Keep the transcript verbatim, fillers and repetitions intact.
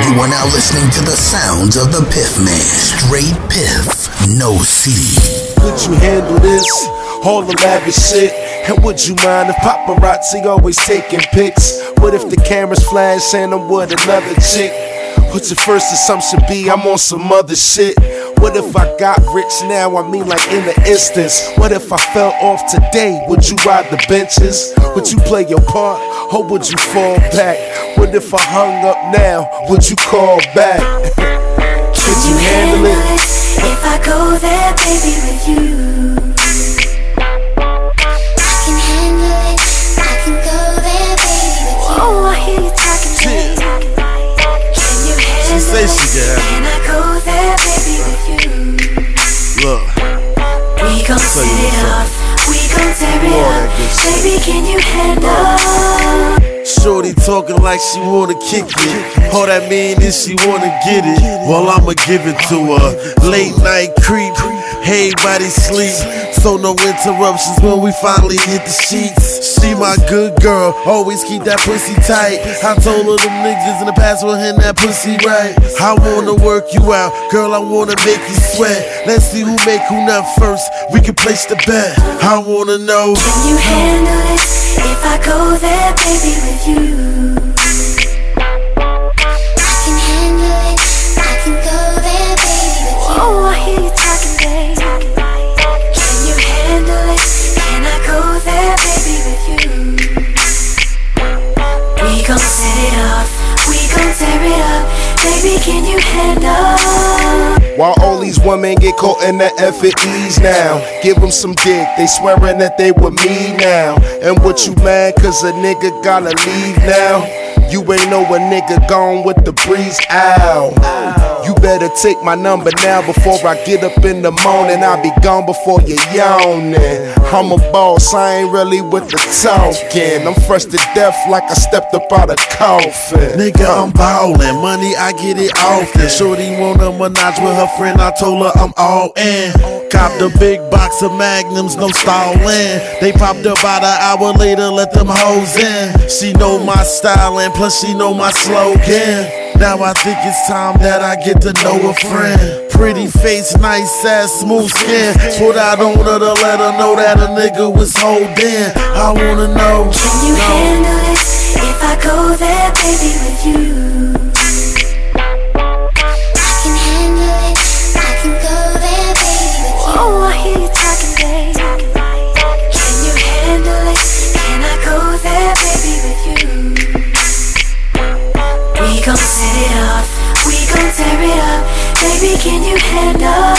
You are now listening to the sounds of the Piff Man. Straight Piff, no C. Could you handle this? All the lavish shit. And would you mind if paparazzi always taking pics? What if the cameras flash and I'm with another chick? What's your first assumption be? I'm on some other shit. What if I got rich now? I mean like in an instance. What if I fell off today? Would you ride the benches? Would you play your part? Or would you fall back? What if I hung up now? Would you call back? Could you handle it? If I go there, baby, with you, I can handle it. I can go there, baby, with you. Oh, I hear you talking, baby. Can you handle She say she it? can. Can I go there, baby, with you? Look, We gon' set it off. We gon' tear it up. Baby, can you handle? shorty talking like she wanna kick it. All that mean is she wanna get it. Well, I'ma give it to her. Late night creep, everybody sleep, so no interruptions when we finally hit the sheets. She my good girl, always keep that pussy tight. I told her them niggas in the past will hit that pussy right. I wanna work you out, girl, I wanna make you sweat. Let's see who make who nut first, we can place the bet. I wanna know, can you handle it? If I go there, baby, with you, I can handle it. I can go there, baby, with you. Oh, I hear you talking, babe. Can you handle it? Can I go there, baby, with you? We gon' set it off. We gon' tear it up. Baby, can you handle? while all these women get caught in the F and E's now. Give them some dick, they swearing that they with me now. And what you mad cause a nigga gotta leave now? You ain't know a nigga gone with the breeze out. You better take my number now before I get up in the morning. I'll be gone before you yawning. I'm a boss, I ain't really with the talking. I'm fresh to death like I stepped up out of coffin. Nigga, I'm ballin', money I get it often. Shorty wanna menage with her friend, I told her I'm all in. Cop the big box of Magnums, no stallin'. They popped up about an hour later, let them hoes in. She know my style and plus she know my slogan. Now I think it's time that I get to know a friend. Pretty face, nice ass, smooth skin. Put out on her to let her know that a nigga was holding. I wanna know, can you no. handle it? If I go there, baby, with you, I can handle it. I can go there, baby, with you. Oh, I hear you talking, babe. Can you handle it? Can I go there, baby, with you? We gon' set it off, we gon' tear it up. Baby, can you handle?